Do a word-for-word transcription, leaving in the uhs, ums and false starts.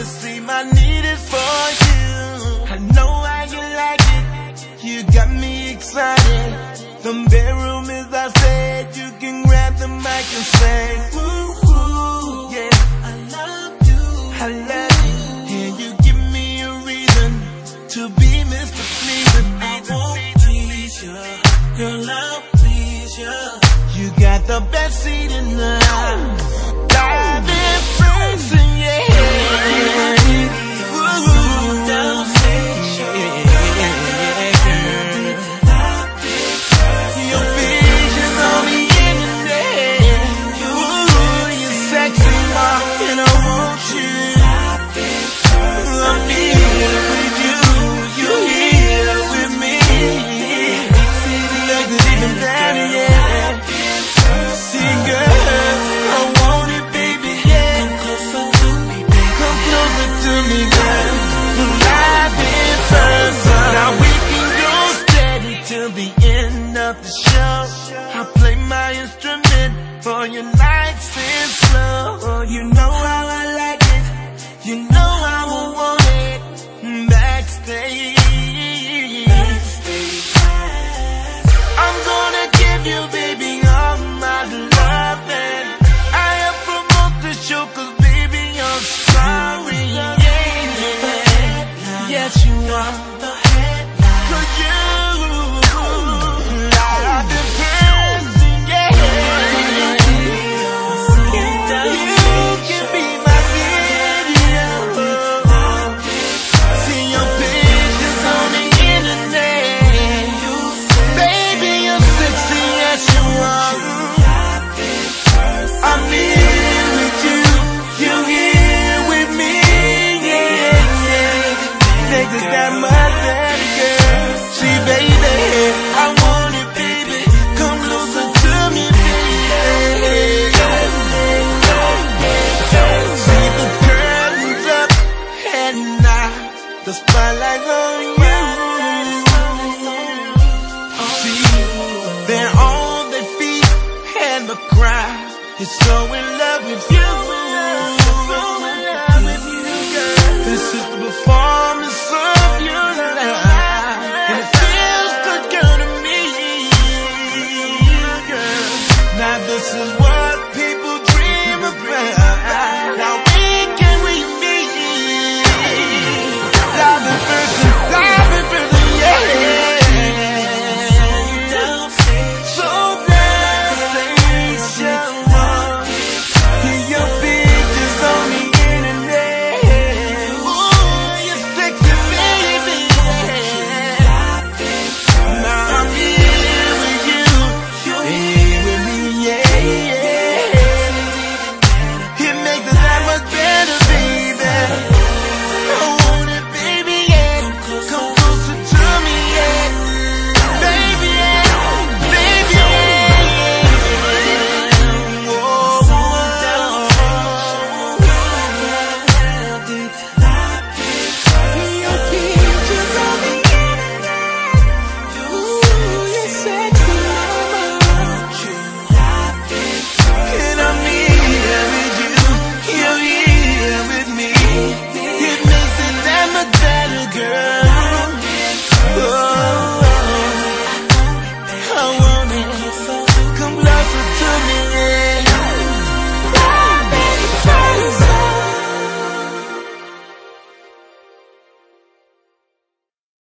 wanna see my need is for you. I know how you like it, you got me excited. The bedroom is outside, you can grab the mic and say, ooh, ooh, yeah, I love you, I love you. And you give me a reason to be Mister Pleaser. I won't please you, girl, I'll please you. You got the best seat in the house. Dive in first and yeah. Ooh, down station. Your vision's on the internet. Ooh, you're sexy, ma, and I want you. I'm here with you, you're here with me. Like it even better, yeah. See, girl, I want it, baby, yeah. Come closer to me, baby. Come closer to me, girl. Live in person. Now we can go steady till the end of the show. I play my instrument for your nights and slow. You know how I like it. You know how I want it. Backstage. I'm gonna give you, baby, all my love, and I have promote the show, cause baby, I'm sorry, yeah. Yes, you are. Cause you, I've been pressing, yeah. You can be my video. See your pictures on the internet. Baby, you're sexy, yes you are. I'm here with you, you here with me, yeah, yeah. Take it that much better, girl. See, baby, I want it, baby. Come closer to me, baby. See the curtains up, and now the spotlight's on you. See, they're on their feet, and the crowd is so